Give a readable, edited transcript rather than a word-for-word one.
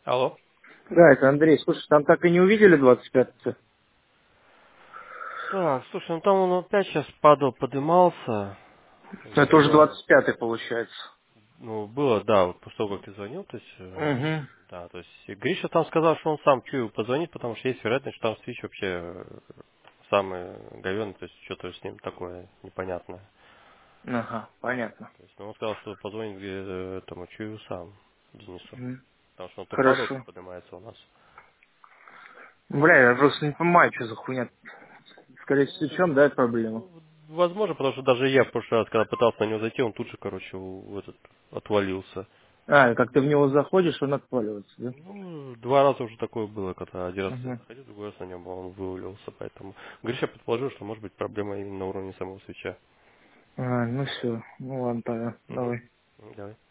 Алло. Да, это Андрей. Слушай, там так и не увидели 25-й? Так, слушай, ну там он опять сейчас падал, подымался. Это уже Я, 25-й получается. ну, было, да, вот после того, как ты звонил, то есть, Угу. да, то есть, и Гриша там сказал, что он сам чую позвонит, потому что есть вероятность, что там свич вообще самый говёный, то есть, что-то с ним такое непонятное. Ага, понятно. То есть, ну, он сказал, что позвонит этому чую сам, Денису. Мгм. Потому что он то падал, то Хорошо. поднимается у нас. Бля, я просто не понимаю, что за хуйня. Скорее всего, в чем, да, это проблема? Ну, возможно, потому что даже я в прошлый раз, когда пытался на него зайти, он тут же, короче, отвалился. А, и как ты в него заходишь, он отваливается, да? Ну, два раза уже такое было, когда один раз я Угу. заходил, другой раз на нем он вывалился, поэтому Гриша предположил, что может быть проблема именно на уровне самого свеча. А, ну все. Ну ладно, тогда. Угу. Давай. Давай.